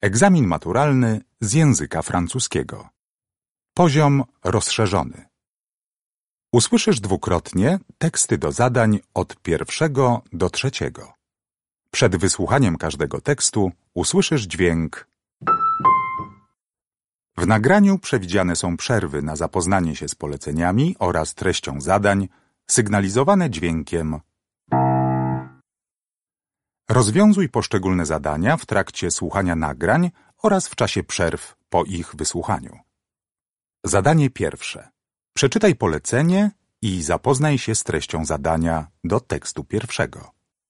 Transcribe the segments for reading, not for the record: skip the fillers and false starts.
Egzamin maturalny z języka francuskiego. Poziom rozszerzony. Usłyszysz dwukrotnie teksty do zadań od 1 do 3. Przed wysłuchaniem każdego tekstu usłyszysz dźwięk. W nagraniu przewidziane są przerwy na zapoznanie się z poleceniami oraz treścią zadań, sygnalizowane dźwiękiem. Rozwiązuj poszczególne zadania w trakcie słuchania nagrań oraz w czasie przerw po ich wysłuchaniu. Zadanie pierwsze. Przeczytaj polecenie i zapoznaj się z treścią zadania do tekstu pierwszego.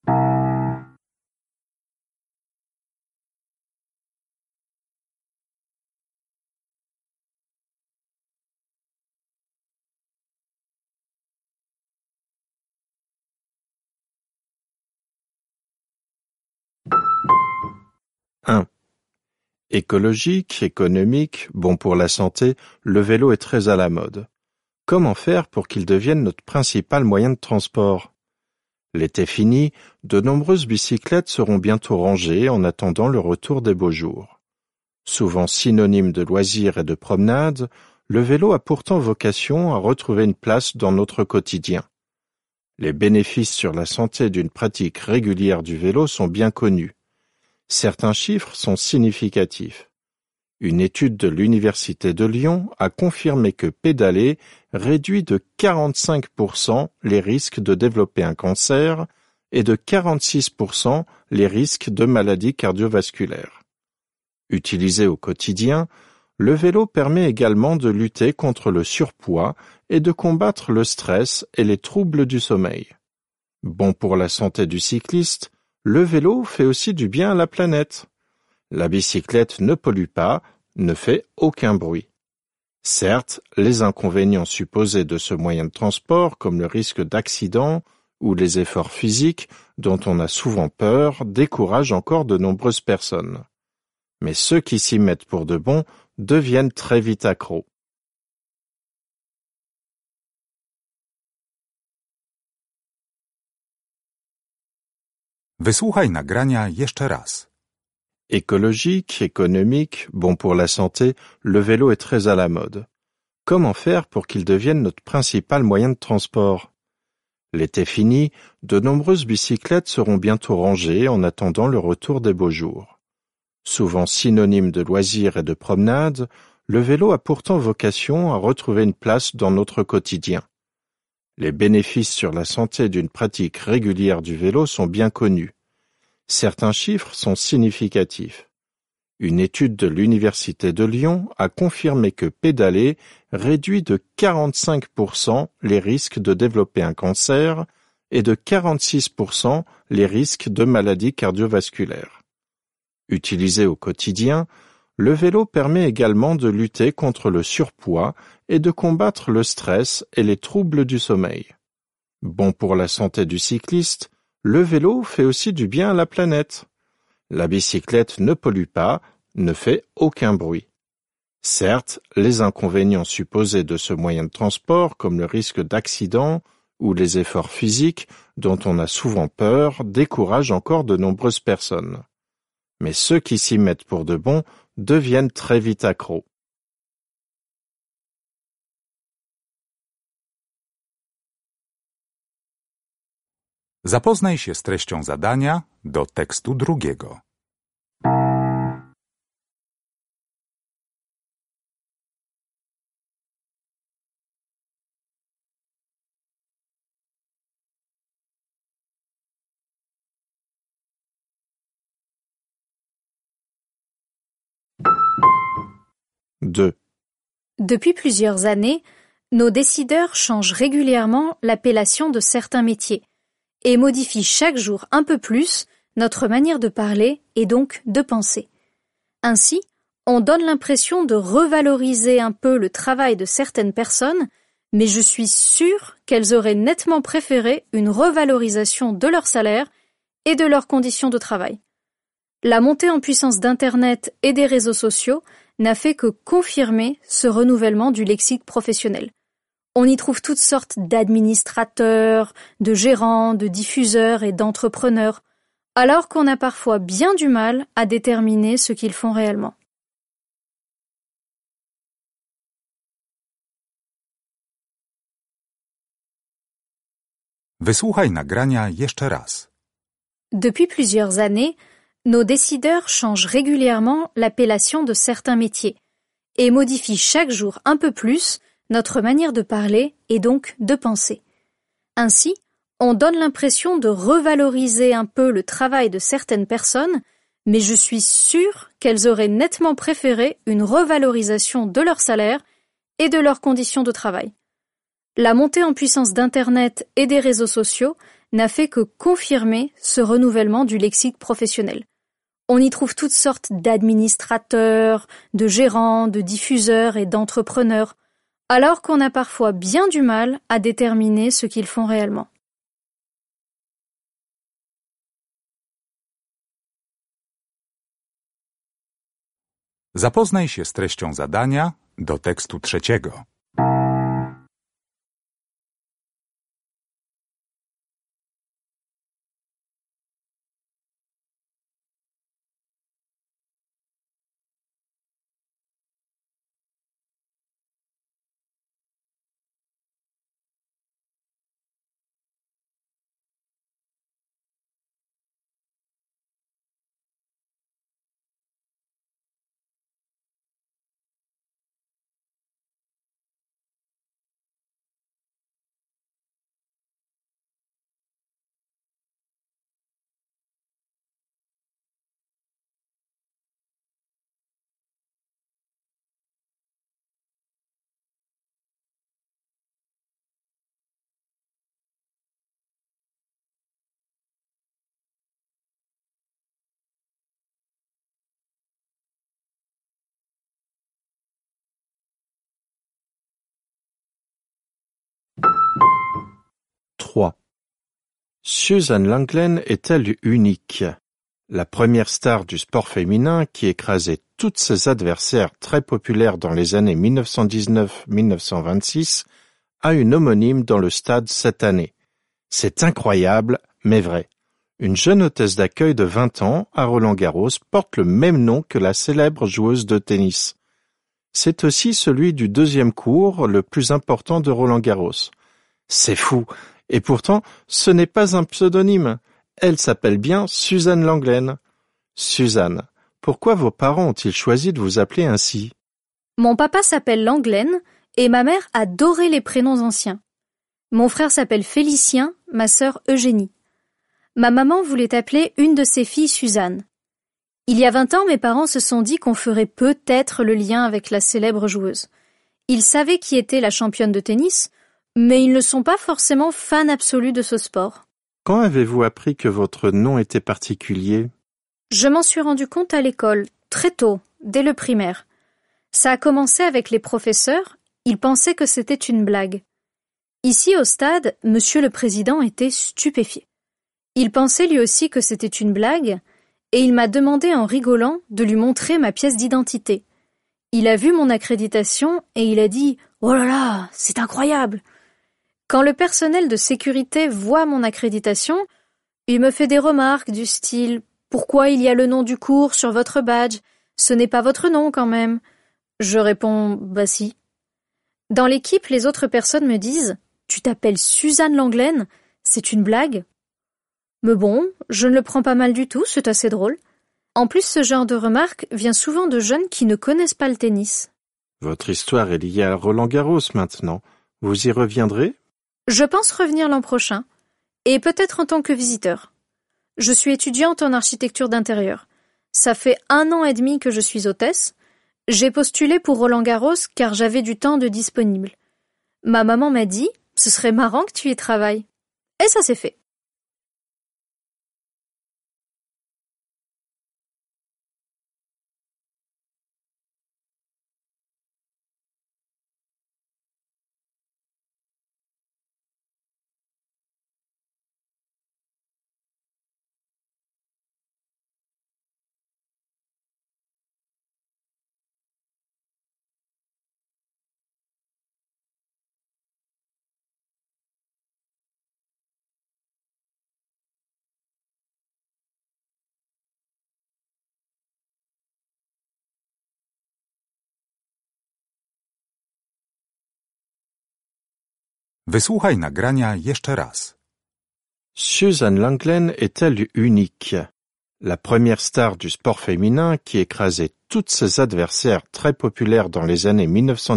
Écologique, économique, bon pour la santé, le vélo est très à la mode. Comment faire pour qu'il devienne notre principal moyen de transport? L'été fini, de nombreuses bicyclettes seront bientôt rangées en attendant le retour des beaux jours. Souvent synonyme de loisirs et de promenade, le vélo a pourtant vocation à retrouver une place dans notre quotidien. Les bénéfices sur la santé d'une pratique régulière du vélo sont bien connus. Certains chiffres sont significatifs. Une étude de l'Université de Lyon a confirmé que pédaler réduit de 45% les risques de développer un cancer et de 46% les risques de maladies cardiovasculaires. Utilisé au quotidien, le vélo permet également de lutter contre le surpoids et de combattre le stress et les troubles du sommeil. Bon pour la santé du cycliste, le vélo fait aussi du bien à la planète. La bicyclette ne pollue pas, ne fait aucun bruit. Certes, les inconvénients supposés de ce moyen de transport, comme le risque d'accident ou les efforts physiques dont on a souvent peur, découragent encore de nombreuses personnes. Mais ceux qui s'y mettent pour de bon deviennent très vite accros. Wysłuchaj nagrania jeszcze raz. Écologique, économique, bon pour la santé, le vélo est très à la mode. Comment faire pour qu'il devienne notre principal moyen de transport? L'été fini, de nombreuses bicyclettes seront bientôt rangées en attendant le retour des beaux jours. Souvent synonyme de loisirs et de promenade, le vélo a pourtant vocation à retrouver une place dans notre quotidien. Les bénéfices sur la santé d'une pratique régulière du vélo sont bien connus. Certains chiffres sont significatifs. Une étude de l'Université de Lyon a confirmé que pédaler réduit de 45% les risques de développer un cancer et de 46% les risques de maladies cardiovasculaires. Utilisé au quotidien, le vélo permet également de lutter contre le surpoids et de combattre le stress et les troubles du sommeil. Bon pour la santé du cycliste, le vélo fait aussi du bien à la planète. La bicyclette ne pollue pas, ne fait aucun bruit. Certes, les inconvénients supposés de ce moyen de transport, comme le risque d'accident ou les efforts physiques dont on a souvent peur, découragent encore de nombreuses personnes. Mais ceux qui s'y mettent pour de bon deviennent très vite accros. Zapoznaj się z treścią zadania do tekstu drugiego. Depuis plusieurs années, nos décideurs changent régulièrement l'appellation de certains métiers et modifient chaque jour un peu plus notre manière de parler et donc de penser. Ainsi, on donne l'impression de revaloriser un peu le travail de certaines personnes, mais je suis sûre qu'elles auraient nettement préféré une revalorisation de leur salaire et de leurs conditions de travail. La montée en puissance d'Internet et des réseaux sociaux n'a fait que confirmer ce renouvellement du lexique professionnel. On y trouve toutes sortes d'administrateurs, de gérants, de diffuseurs et d'entrepreneurs. alors qu'on a parfois bien du mal à déterminer ce qu'ils font réellement. Wysłuchaj nagrania jeszcze raz. Depuis plusieurs années, nos décideurs changent régulièrement l'appellation de certains métiers et modifient chaque jour un peu plus notre manière de parler et donc de penser. Ainsi, on donne l'impression de revaloriser un peu le travail de certaines personnes, mais je suis sûre qu'elles auraient nettement préféré une revalorisation de leur salaire et de leurs conditions de travail. La montée en puissance d'Internet et des réseaux sociaux n'a fait que confirmer ce renouvellement du lexique professionnel. On y trouve toutes sortes d'administrateurs, de gérants, de diffuseurs et d'entrepreneurs, alors qu'on a parfois bien du mal à déterminer ce qu'ils font réellement. Zapoznaj się z treścią zadania do tekstu trzeciego. Trois. Suzanne Lenglen est-elle unique? La première star du sport féminin qui écrasait toutes ses adversaires très populaires dans les années 1919-1926 a une homonyme dans le stade cette année. C'est incroyable, mais vrai. Une jeune hôtesse d'accueil de 20 ans à Roland-Garros porte le même nom que la célèbre joueuse de tennis. C'est aussi celui du deuxième cours le plus important de Roland-Garros. C'est fou, et pourtant ce n'est pas un pseudonyme. Elle s'appelle bien Suzanne Lenglen. Suzanne, pourquoi vos parents ont-ils choisi de vous appeler ainsi? Mon papa s'appelle Lenglen et ma mère adorait les prénoms anciens. Mon frère s'appelle Félicien, ma sœur Eugénie. Ma maman voulait appeler une de ses filles Suzanne. Il y a 20 ans, mes parents se sont dit qu'on ferait peut-être le lien avec la célèbre joueuse. Ils savaient qui était la championne de tennis, mais ils ne sont pas forcément fans absolus de ce sport. Quand avez-vous appris que votre nom était particulier? Je m'en suis rendu compte à l'école, très tôt, dès le primaire. Ça a commencé avec les professeurs, ils pensaient que c'était une blague. Ici au stade, monsieur le président était stupéfié. Il pensait lui aussi que c'était une blague, et il m'a demandé en rigolant de lui montrer ma pièce d'identité. Il a vu mon accréditation et il a dit « Oh là là, c'est incroyable !» Quand le personnel de sécurité voit mon accréditation, il me fait des remarques du style « Pourquoi il y a le nom du cours sur votre badge? Ce n'est pas votre nom quand même. » Je réponds « Bah si. » Dans l'équipe, les autres personnes me disent « Tu t'appelles Suzanne Lenglen? C'est une blague ?» Mais bon, je ne le prends pas mal du tout, c'est assez drôle. En plus, ce genre de remarque vient souvent de jeunes qui ne connaissent pas le tennis. Votre histoire est liée à Roland-Garros maintenant. Vous y reviendrez? Je pense revenir l'an prochain, et peut-être en tant que visiteur. Je suis étudiante en architecture d'intérieur. Ça fait 1 an et demi que je suis hôtesse. J'ai postulé pour Roland-Garros car j'avais du temps de disponible. Ma maman m'a dit « Ce serait marrant que tu y travailles. » Et ça s'est fait. Wysłuchaj nagrania jeszcze raz. Suzanne Lenglen est-elle unique? La première star du sport féminin qui écrasait toutes ses adversaires très populaires dans les années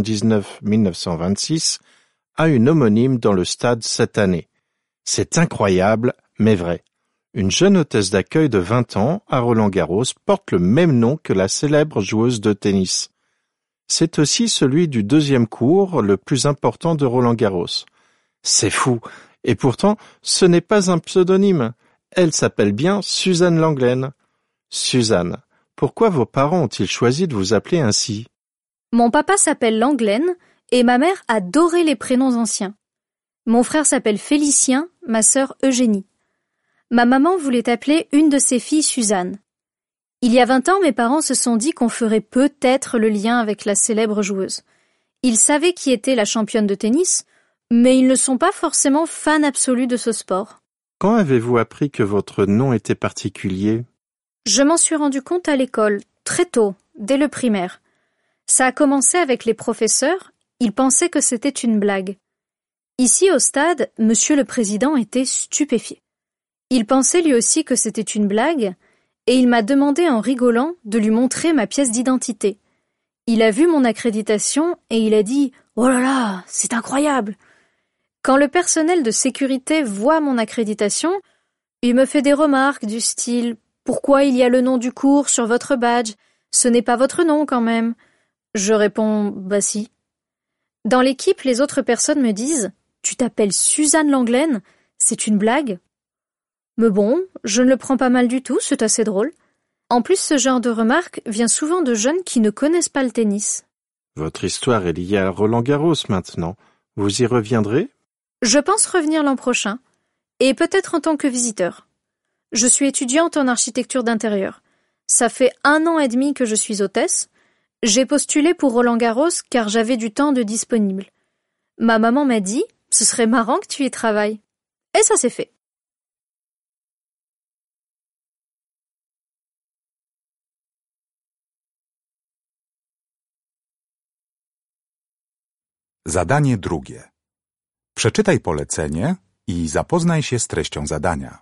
1919-1926 a une homonyme dans le stade cette année. C'est incroyable, mais vrai. Une jeune hôtesse d'accueil de 20 ans à Roland-Garros porte le même nom que la célèbre joueuse de tennis. C'est aussi celui du deuxième cours le plus important de Roland-Garros. C'est fou, et pourtant ce n'est pas un pseudonyme. Elle s'appelle bien Suzanne Lenglen. Suzanne, pourquoi vos parents ont-ils choisi de vous appeler ainsi? Mon papa s'appelle Lenglen et ma mère adorait les prénoms anciens. Mon frère s'appelle Félicien, ma sœur Eugénie. Ma maman voulait appeler une de ses filles Suzanne. Il y a 20 ans, mes parents se sont dit qu'on ferait peut-être le lien avec la célèbre joueuse. Ils savaient qui était la championne de tennis, mais ils ne sont pas forcément fans absolus de ce sport. Quand avez-vous appris que votre nom était particulier? Je m'en suis rendu compte à l'école, très tôt, dès le primaire. Ça a commencé avec les professeurs, ils pensaient que c'était une blague. Ici au stade, monsieur le président était stupéfié. Il pensait lui aussi que c'était une blague, et il m'a demandé en rigolant de lui montrer ma pièce d'identité. Il a vu mon accréditation et il a dit « Oh là là, c'est incroyable !» Quand le personnel de sécurité voit mon accréditation, il me fait des remarques du style « Pourquoi il y a le nom du cours sur votre badge? Ce n'est pas votre nom quand même. » Je réponds « Bah si. » Dans l'équipe, les autres personnes me disent « Tu t'appelles Suzanne Lenglen? C'est une blague ?» Mais bon, je ne le prends pas mal du tout, c'est assez drôle. En plus, ce genre de remarques vient souvent de jeunes qui ne connaissent pas le tennis. Votre histoire est liée à Roland-Garros maintenant. Vous y reviendrez? Je pense revenir l'an prochain, et peut-être en tant que visiteur. Je suis étudiante en architecture d'intérieur. Ça fait 1 an et demi que je suis hôtesse. J'ai postulé pour Roland-Garros car j'avais du temps de disponible. Ma maman m'a dit « Ce serait marrant que tu y travailles. » Et ça s'est fait. Zadanie drugie. Przeczytaj polecenie i zapoznaj się z treścią zadania.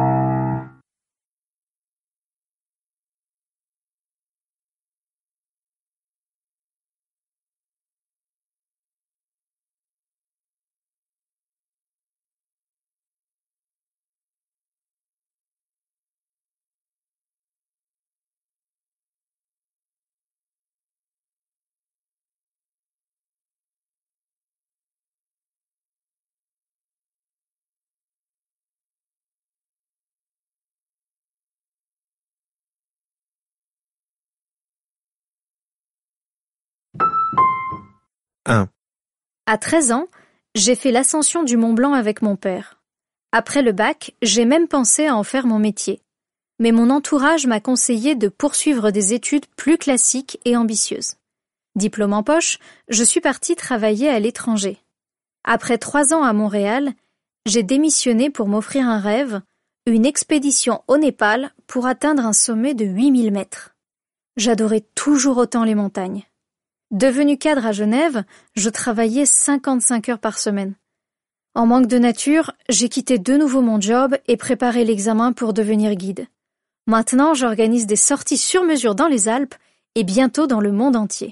À 13 ans, j'ai fait l'ascension du Mont Blanc avec mon père. Après le bac, j'ai même pensé à en faire mon métier. Mais mon entourage m'a conseillé de poursuivre des études plus classiques et ambitieuses. Diplôme en poche, je suis partie travailler à l'étranger. Après 3 ans à Montréal, j'ai démissionné pour m'offrir un rêve, une expédition au Népal pour atteindre un sommet de 8000 mètres. J'adorais toujours autant les montagnes. Devenue cadre à Genève, je travaillais 55 heures par semaine. En manque de nature, j'ai quitté de nouveau mon job et préparé l'examen pour devenir guide. Maintenant, j'organise des sorties sur mesure dans les Alpes et bientôt dans le monde entier.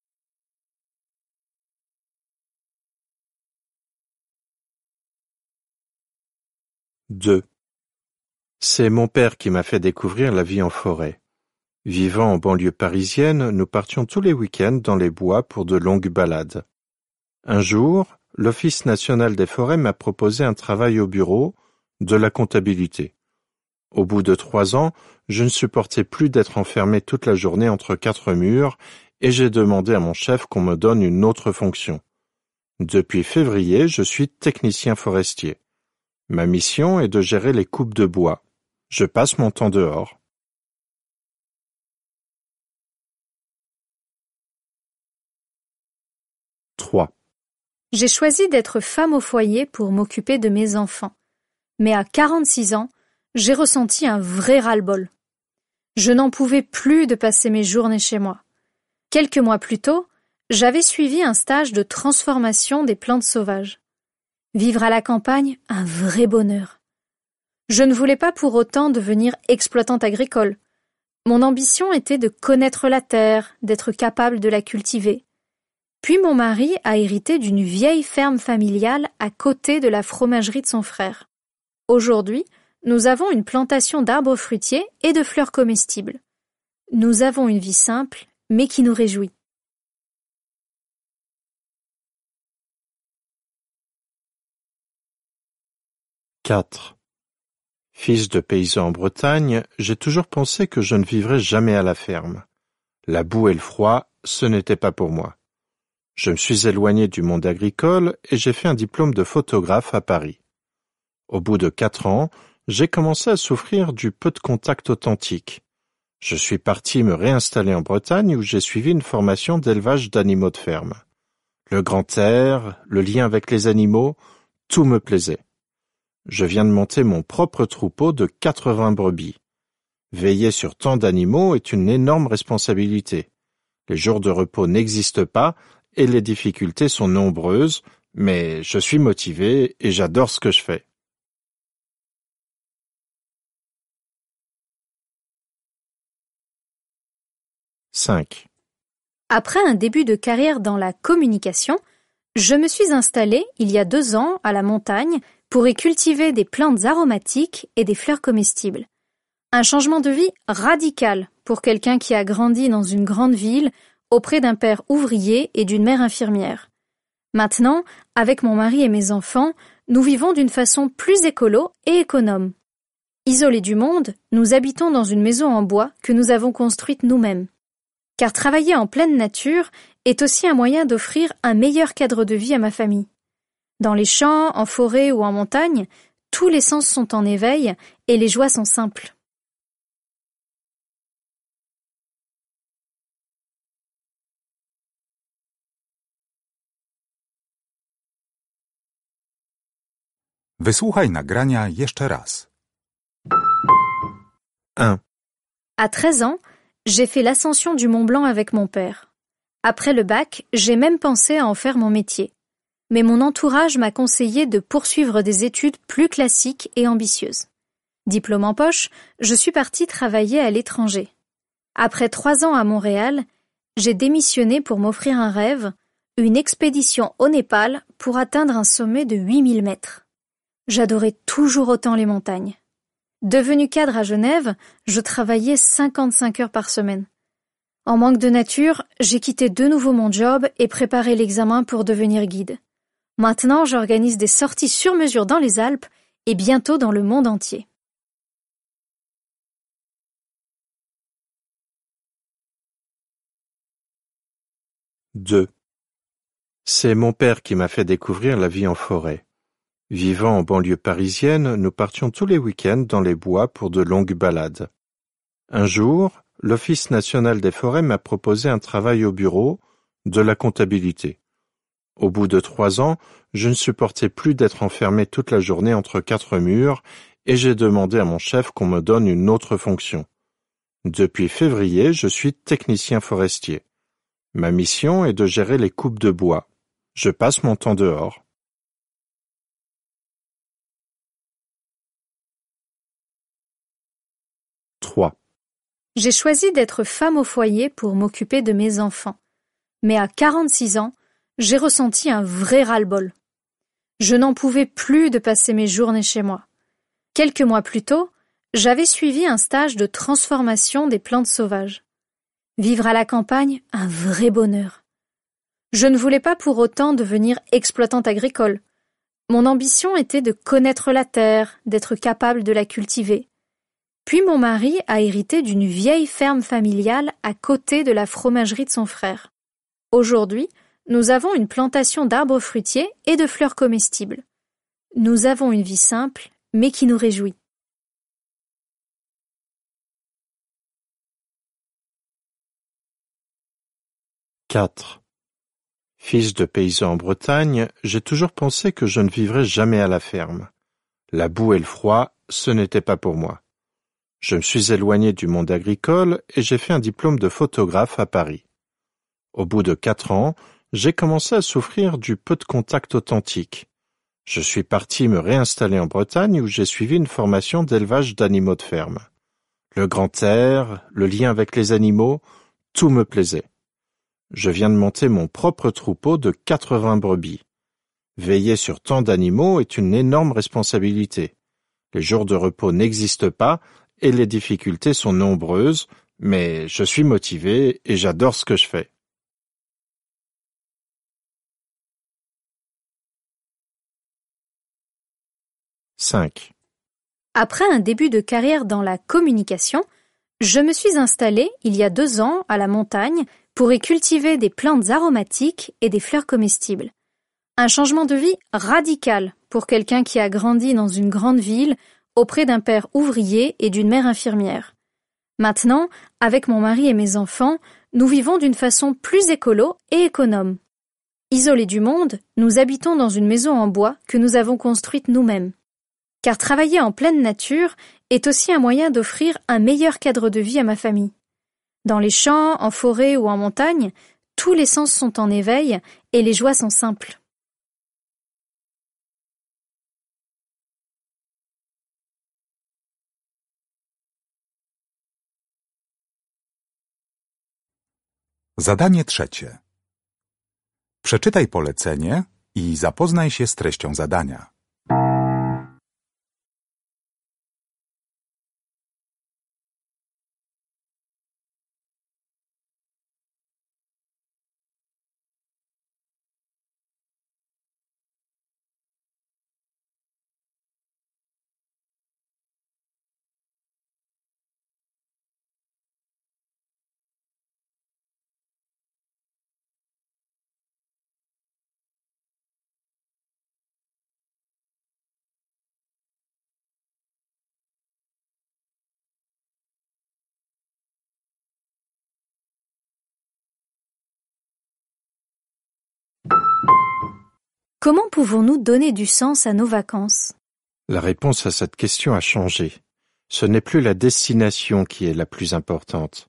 Deux. C'est mon père qui m'a fait découvrir la vie en forêt. Vivant en banlieue parisienne, nous partions tous les week-ends dans les bois pour de longues balades. Un jour, l'Office national des forêts m'a proposé un travail au bureau, de la comptabilité. Au bout de 3 ans, je ne supportais plus d'être enfermé toute la journée entre 4 murs et j'ai demandé à mon chef qu'on me donne une autre fonction. Depuis février, je suis technicien forestier. Ma mission est de gérer les coupes de bois. Je passe mon temps dehors. 3. J'ai choisi d'être femme au foyer pour m'occuper de mes enfants. Mais à 46 ans, j'ai ressenti un vrai ras-le-bol. Je n'en pouvais plus de passer mes journées chez moi. Quelques mois plus tôt, j'avais suivi un stage de transformation des plantes sauvages. Vivre à la campagne, un vrai bonheur. Je ne voulais pas pour autant devenir exploitante agricole. Mon ambition était de connaître la terre, d'être capable de la cultiver. Puis mon mari a hérité d'une vieille ferme familiale à côté de la fromagerie de son frère. Aujourd'hui, nous avons une plantation d'arbres fruitiers et de fleurs comestibles. Nous avons une vie simple, mais qui nous réjouit. « 4. Fils de paysan en Bretagne, j'ai toujours pensé que je ne vivrais jamais à la ferme. La boue et le froid, ce n'était pas pour moi. Je me suis éloigné du monde agricole et j'ai fait un diplôme de photographe à Paris. Au bout de 4 ans, j'ai commencé à souffrir du peu de contact authentique. Je suis parti me réinstaller en Bretagne où j'ai suivi une formation d'élevage d'animaux de ferme. Le grand air, le lien avec les animaux, tout me plaisait. Je viens de monter mon propre troupeau de 80 brebis. Veiller sur tant d'animaux est une énorme responsabilité. Les jours de repos n'existent pas et les difficultés sont nombreuses, mais je suis motivé et j'adore ce que je fais. « 5. Après un début de carrière dans la communication, je me suis installée il y a 2 ans à la montagne pour y cultiver des plantes aromatiques et des fleurs comestibles. Un changement de vie radical pour quelqu'un qui a grandi dans une grande ville auprès d'un père ouvrier et d'une mère infirmière. Maintenant, avec mon mari et mes enfants, nous vivons d'une façon plus écolo et économe. Isolés du monde, nous habitons dans une maison en bois que nous avons construite nous-mêmes. Car travailler en pleine nature est aussi un moyen d'offrir un meilleur cadre de vie à ma famille. Dans les champs, en forêt ou en montagne, tous les sens sont en éveil et les joies sont simples. Wysłuchaj nagrania jeszcze raz. 1. À 13 ans, j'ai fait l'ascension du Mont Blanc avec mon père. Après le bac, j'ai même pensé à en faire mon métier. Mais mon entourage m'a conseillé de poursuivre des études plus classiques et ambitieuses. Diplôme en poche, je suis partie travailler à l'étranger. Après 3 ans à Montréal, j'ai démissionné pour m'offrir un rêve, une expédition au Népal pour atteindre un sommet de 8000 mètres. J'adorais toujours autant les montagnes. Devenu cadre à Genève, je travaillais 55 heures par semaine. En manque de nature, j'ai quitté de nouveau mon job et préparé l'examen pour devenir guide. Maintenant, j'organise des sorties sur mesure dans les Alpes et bientôt dans le monde entier. « 2. C'est mon père qui m'a fait découvrir la vie en forêt. Vivant en banlieue parisienne, nous partions tous les week-ends dans les bois pour de longues balades. Un jour, l'Office national des forêts m'a proposé un travail au bureau, de la comptabilité. Au bout de 3 ans, je ne supportais plus d'être enfermé toute la journée entre 4 murs et j'ai demandé à mon chef qu'on me donne une autre fonction. Depuis février, je suis technicien forestier. Ma mission est de gérer les coupes de bois. Je passe mon temps dehors. 3. J'ai choisi d'être femme au foyer pour m'occuper de mes enfants. Mais à 46 ans, j'ai ressenti un vrai ras-le-bol. Je n'en pouvais plus de passer mes journées chez moi. Quelques mois plus tôt, j'avais suivi un stage de transformation des plantes sauvages. Vivre à la campagne, un vrai bonheur. Je ne voulais pas pour autant devenir exploitante agricole. Mon ambition était de connaître la terre, d'être capable de la cultiver. Puis mon mari a hérité d'une vieille ferme familiale à côté de la fromagerie de son frère. Aujourd'hui, nous avons une plantation d'arbres fruitiers et de fleurs comestibles. Nous avons une vie simple, mais qui nous réjouit. « 4. Fils de paysan en Bretagne, j'ai toujours pensé que je ne vivrais jamais à la ferme. La boue et le froid, ce n'était pas pour moi. Je me suis éloigné du monde agricole et j'ai fait un diplôme de photographe à Paris. Au bout de 4 ans, j'ai commencé à souffrir du peu de contact authentique. Je suis parti me réinstaller en Bretagne où j'ai suivi une formation d'élevage d'animaux de ferme. Le grand air, le lien avec les animaux, tout me plaisait. Je viens de monter mon propre troupeau de 80 brebis. Veiller sur tant d'animaux est une énorme responsabilité. Les jours de repos n'existent pas et les difficultés sont nombreuses, mais je suis motivé et j'adore ce que je fais. 5. Après un début de carrière dans la communication, je me suis installée il y a 2 ans à la montagne pour y cultiver des plantes aromatiques et des fleurs comestibles. Un changement de vie radical pour quelqu'un qui a grandi dans une grande ville auprès d'un père ouvrier et d'une mère infirmière. Maintenant, avec mon mari et mes enfants, nous vivons d'une façon plus écolo et économe. Isolés du monde, nous habitons dans une maison en bois que nous avons construite nous-mêmes. Car travailler en pleine nature est aussi un moyen d'offrir un meilleur cadre de vie à ma famille. Dans les champs, en forêt ou en montagne, tous les sens sont en éveil et les joies sont simples. Zadanie trzecie. Przeczytaj polecenie i zapoznaj się z treścią zadania. Comment pouvons-nous donner du sens à nos vacances? La réponse à cette question a changé. Ce n'est plus la destination qui est la plus importante.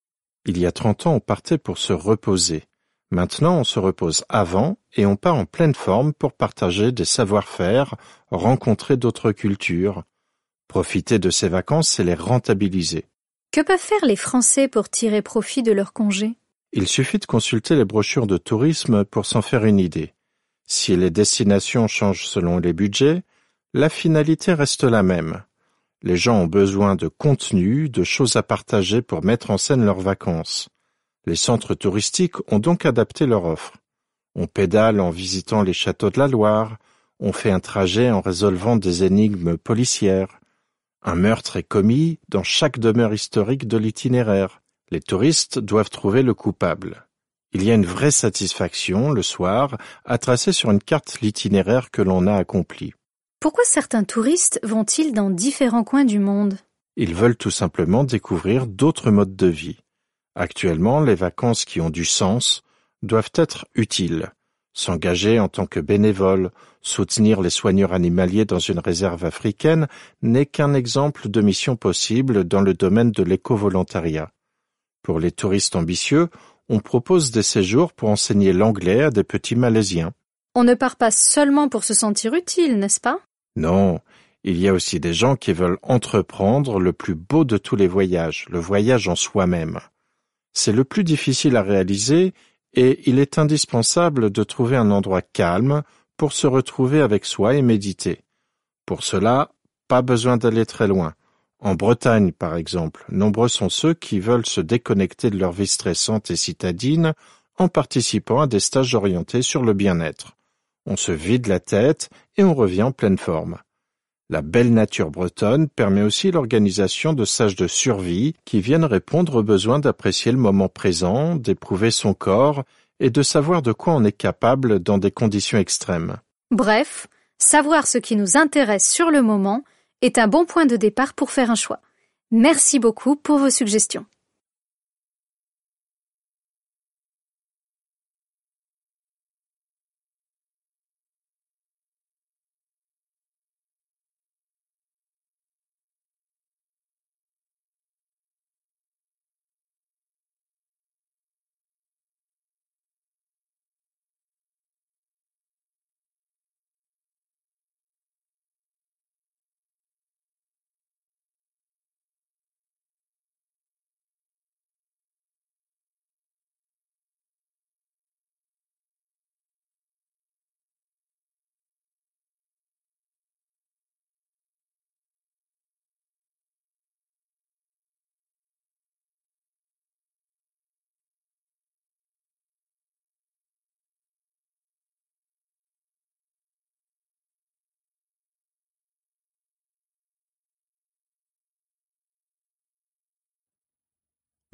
Il y a 30 ans, on partait pour se reposer. Maintenant, on se repose avant et on part en pleine forme pour partager des savoir-faire, rencontrer d'autres cultures. Profiter de ces vacances, c'est les rentabiliser. Que peuvent faire les Français pour tirer profit de leurs congés? Il suffit de consulter les brochures de tourisme pour s'en faire une idée. Si les destinations changent selon les budgets, la finalité reste la même. Les gens ont besoin de contenu, de choses à partager pour mettre en scène leurs vacances. Les centres touristiques ont donc adapté leur offre. On pédale en visitant les châteaux de la Loire, on fait un trajet en résolvant des énigmes policières. Un meurtre est commis dans chaque demeure historique de l'itinéraire. Les touristes doivent trouver le coupable. Il y a une vraie satisfaction, le soir, à tracer sur une carte l'itinéraire que l'on a accompli. Pourquoi certains touristes vont-ils dans différents coins du monde? Ils veulent tout simplement découvrir d'autres modes de vie. Actuellement, les vacances qui ont du sens doivent être utiles. S'engager en tant que bénévole, soutenir les soigneurs animaliers dans une réserve africaine n'est qu'un exemple de mission possible dans le domaine de l'éco-volontariat. Pour les touristes ambitieux, on propose des séjours pour enseigner l'anglais à des petits Malaisiens. On ne part pas seulement pour se sentir utile, n'est-ce pas? Non, il y a aussi des gens qui veulent entreprendre le plus beau de tous les voyages, le voyage en soi-même. C'est le plus difficile à réaliser et il est indispensable de trouver un endroit calme pour se retrouver avec soi et méditer. Pour cela, pas besoin d'aller très loin. En Bretagne, par exemple, nombreux sont ceux qui veulent se déconnecter de leur vie stressante et citadine en participant à des stages orientés sur le bien-être. On se vide la tête et on revient en pleine forme. La belle nature bretonne permet aussi l'organisation de stages de survie qui viennent répondre aux besoins d'apprécier le moment présent, d'éprouver son corps et de savoir de quoi on est capable dans des conditions extrêmes. Bref, savoir ce qui nous intéresse sur le moment est un bon point de départ pour faire un choix. Merci beaucoup pour vos suggestions.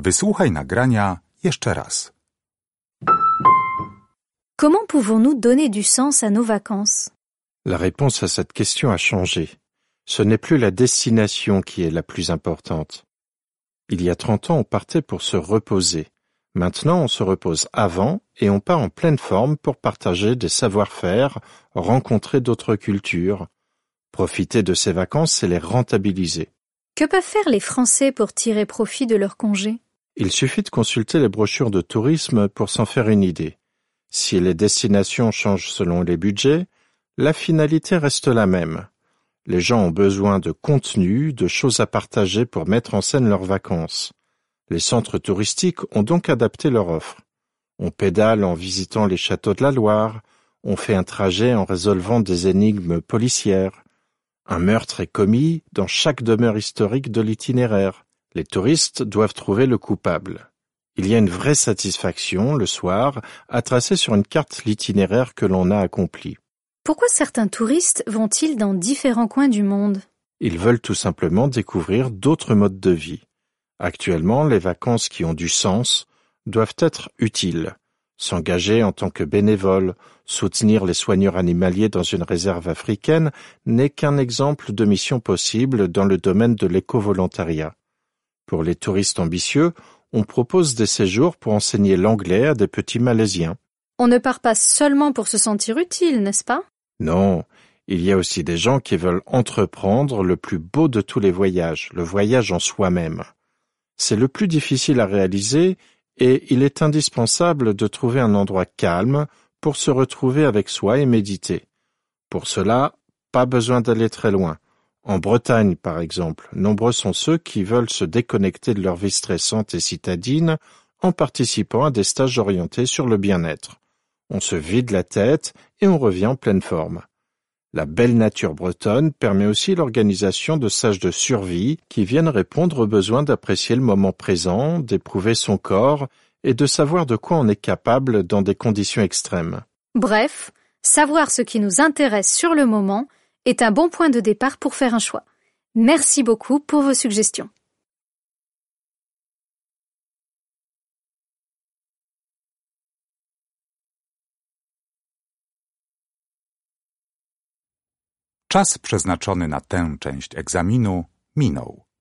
Wysłuchaj nagrania jeszcze raz. Comment pouvons-nous donner du sens à nos vacances? La réponse à cette question a changé. Ce n'est plus la destination qui est la plus importante. Il y a 30 ans, on partait pour se reposer. Maintenant, on se repose avant et on part en pleine forme pour partager des savoir-faire, rencontrer d'autres cultures. Profiter de ces vacances, c'est les rentabiliser. Que peuvent faire les Français pour tirer profit de leurs congés? Il suffit de consulter les brochures de tourisme pour s'en faire une idée. Si les destinations changent selon les budgets, la finalité reste la même. Les gens ont besoin de contenu, de choses à partager pour mettre en scène leurs vacances. Les centres touristiques ont donc adapté leur offre. On pédale en visitant les châteaux de la Loire, on fait un trajet en résolvant des énigmes policières. Un meurtre est commis dans chaque demeure historique de l'itinéraire. Les touristes doivent trouver le coupable. Il y a une vraie satisfaction, le soir, à tracer sur une carte l'itinéraire que l'on a accompli. Pourquoi certains touristes vont-ils dans différents coins du monde? Ils veulent tout simplement découvrir d'autres modes de vie. Actuellement, les vacances qui ont du sens doivent être utiles. S'engager en tant que bénévole, soutenir les soigneurs animaliers dans une réserve africaine n'est qu'un exemple de mission possible dans le domaine de l'éco-volontariat. Pour les touristes ambitieux, on propose des séjours pour enseigner l'anglais à des petits Malaisiens. On ne part pas seulement pour se sentir utile, n'est-ce pas? Non, il y a aussi des gens qui veulent entreprendre le plus beau de tous les voyages, le voyage en soi-même. C'est le plus difficile à réaliser et il est indispensable de trouver un endroit calme pour se retrouver avec soi et méditer. Pour cela, pas besoin d'aller très loin. En Bretagne, par exemple, nombreux sont ceux qui veulent se déconnecter de leur vie stressante et citadine en participant à des stages orientés sur le bien-être. On se vide la tête et on revient en pleine forme. La belle nature bretonne permet aussi l'organisation de stages de survie qui viennent répondre aux besoins d'apprécier le moment présent, d'éprouver son corps et de savoir de quoi on est capable dans des conditions extrêmes. Bref, savoir ce qui nous intéresse sur le moment est un bon point de départ pour faire un choix. Merci beaucoup pour vos suggestions. Czas przeznaczony na tę część egzaminu minął.